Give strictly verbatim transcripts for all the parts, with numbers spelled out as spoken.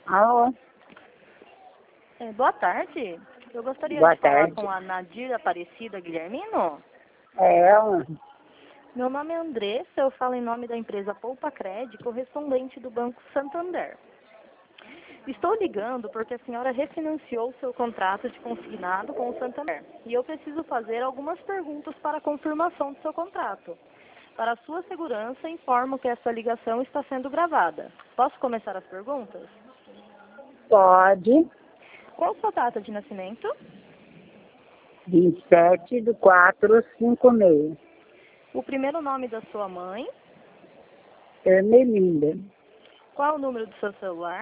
Alô? É, boa tarde. Eu gostaria Boa de falar tarde. com a Nadir Aparecida Guilhermino. É ela? Meu nome é Andressa, eu falo em nome da empresa Poupa Cred, correspondente do Banco Santander. Estou ligando porque a senhora refinanciou seu contrato de consignado com o Santander. E eu preciso fazer algumas perguntas para a confirmação do seu contrato. Para sua segurança, informo que essa ligação está sendo gravada. Posso começar as perguntas? Pode. Qual a sua data de nascimento? vinte e sete do quatro cinco seis. O primeiro nome da sua mãe? Ermelinda. Qual é o número do seu celular?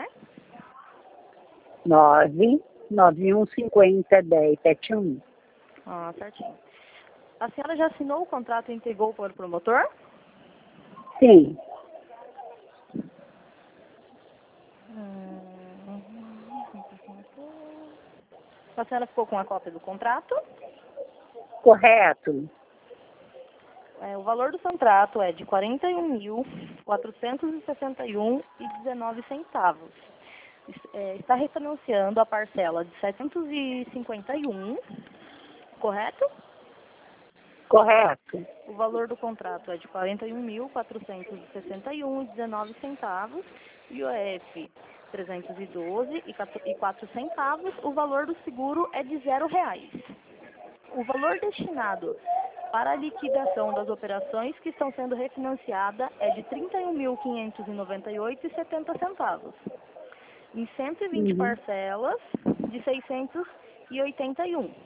nove nove um cinco zero dez sete um. Ah, certinho. A senhora já assinou o contrato e entregou para o promotor? Sim. Hum. A senhora ficou com a cópia do contrato? Correto. É, o valor do contrato é de quarenta e um mil, quatrocentos e sessenta e um reais e dezenove centavos. É, está refinanciando a parcela de setecentos e cinquenta e um, correto? Correto. O valor do contrato é de quarenta e um mil, quatrocentos e sessenta e um reais e dezenove centavos, I O F trezentos e doze e quatro centavos. O valor do seguro é de zero reais. O valor destinado para a liquidação das operações que estão sendo refinanciadas é de trinta e um mil, quinhentos e noventa e oito reais e setenta centavos. Em cento e vinte Uhum. parcelas de seiscentos e oitenta e um.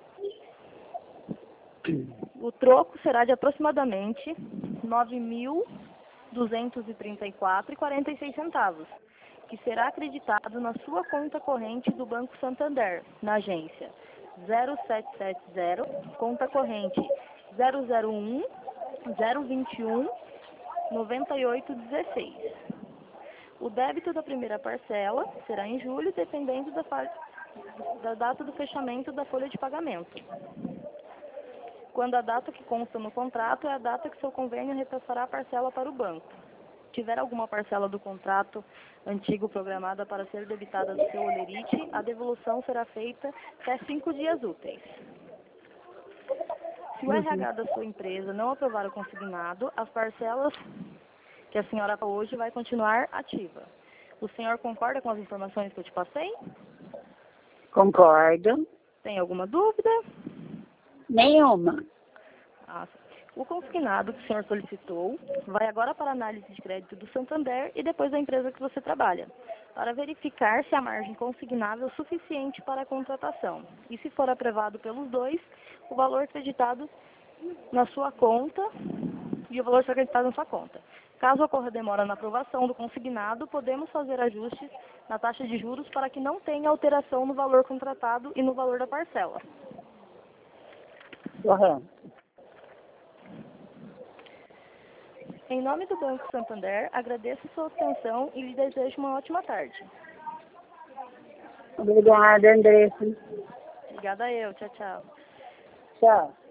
O troco será de aproximadamente nove mil duzentos e trinta e quatro reais e quarenta e seis centavos, que será acreditado na sua conta corrente do Banco Santander, na agência zero sete sete zero, conta corrente zero zero um, zero vinte e um, noventa e oito dezesseis. O débito da primeira parcela será em julho, dependendo da, fa- da data do fechamento da folha de pagamento. Quando a data que consta no contrato é a data que seu convênio repassará a parcela para o banco. Se tiver alguma parcela do contrato antigo programada para ser debitada do seu holerite, a devolução será feita até cinco dias úteis. Se o Uhum. R H da sua empresa não aprovar o consignado, as parcelas que a senhora hoje vai continuar ativa. O senhor concorda com as informações que eu te passei? Concordo. Tem alguma dúvida? Nenhuma. Ah, o consignado que o senhor solicitou vai agora para a análise de crédito do Santander e depois da empresa que você trabalha, para verificar se a margem consignável é suficiente para a contratação. E se for aprovado pelos dois, o valor acreditado na sua conta e o valor será acreditado na sua conta. Caso ocorra demora na aprovação do consignado, podemos fazer ajustes na taxa de juros para que não tenha alteração no valor contratado e no valor da parcela. Correto. Em nome do Banco Santander, agradeço sua atenção e lhe desejo uma ótima tarde. Obrigada, Andressa. Obrigada eu. Tchau, tchau. Tchau.